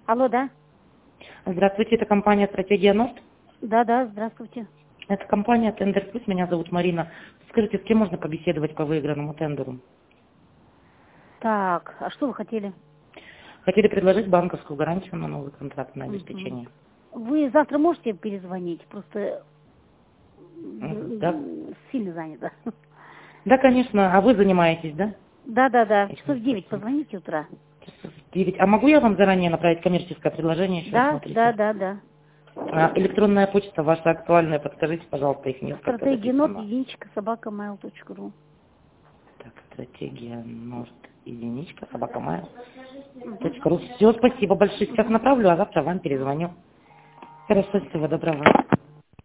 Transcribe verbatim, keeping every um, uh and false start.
Алло, да? Здравствуйте, это компания «Стратегия Ност». Да, да, здравствуйте. Это компания «Тендер Плюс», меня зовут Марина. Скажите, с кем можно побеседовать по выигранному тендеру? Так, а что вы хотели? Хотели предложить банковскую гарантию на новый контракт на обеспечение. Угу. Вы завтра можете перезвонить? Просто Да? сильно занята. Да, конечно. А вы занимаетесь, да? Да, да, да. Часов в девять позвоните утра. Часов в девять. А могу я вам заранее направить коммерческое предложение? Еще Да, смотрите. да, да, да. А, электронная почта ваша актуальная, подскажите, пожалуйста, их несколько. Стратегия Норд, единичка, собака, mail точка ру. Так, стратегия Норд, единичка, собака, mail точка ру. Все, спасибо большое. Сейчас направлю, а завтра вам перезвоню. Хорошо, всего доброго.